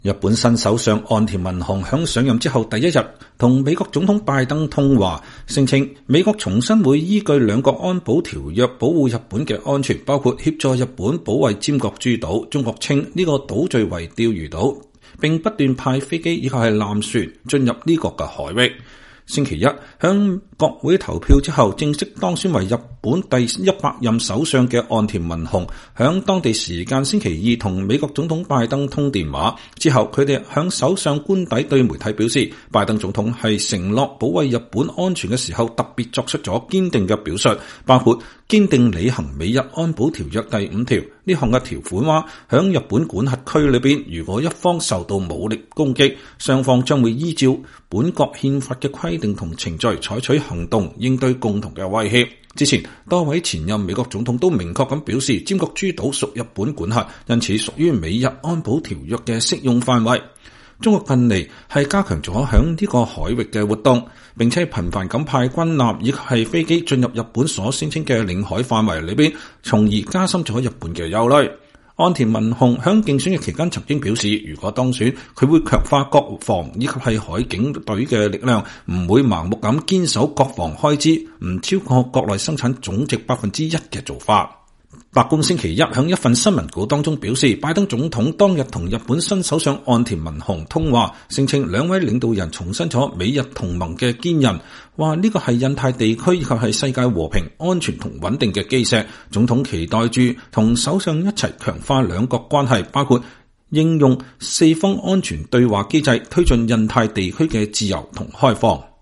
日本新首相岸田文雄響上任之後第一日，同美國總統拜登通話，聲稱美國重新會依據兩國安保條約保護日本嘅安全，包括協助日本保衛尖閣諸島。中國稱呢個島嶼為釣魚島，並不斷派飛機以及係艦船進入呢個嘅海域。星期一響國會投票之後，正式當選為日本第100任首相嘅岸田文雄，響當地時間星期二同美國總統拜登通電話之後，佢哋響首相官邸對媒體表示，拜登總統係承諾保衛日本安全嘅時候，特別作出咗堅定嘅表述，包括堅定履行美日安保條約第5條呢項嘅條款話，響日本管轄區裏邊，如果一方受到武力攻擊，雙方將會依照本國憲法嘅規定同程序採取行動應對共同嘅威脅。之前多位前任美國總統都明確咁表示，尖閣諸島屬日本管轄，因此屬於美日安保條約嘅適用範圍。中國近嚟係加強咗響呢個海域嘅活動，並且頻繁咁派軍艦以及係飛機進入日本所聲稱嘅領海範圍裏邊，從而加深咗日本嘅憂慮。岸田文雄響競選嘅期間曾經表示，如果當選，佢會強化國防以及係海警隊嘅力量，唔會盲目咁堅守國防開支唔超過國內生產總值 1% 嘅做法。白宮星期一響一份新聞稿當中表示，拜登總統當日同日本新首相岸田文雄通話，聲稱兩位領導人重申咗美日同盟嘅堅韌，話呢個係印太地區以及係世界和平、安全同穩定嘅基石。總統期待住同首相一齊強化兩國關係，包括應用四方安全對話機制，推進印太地區嘅自由同開放。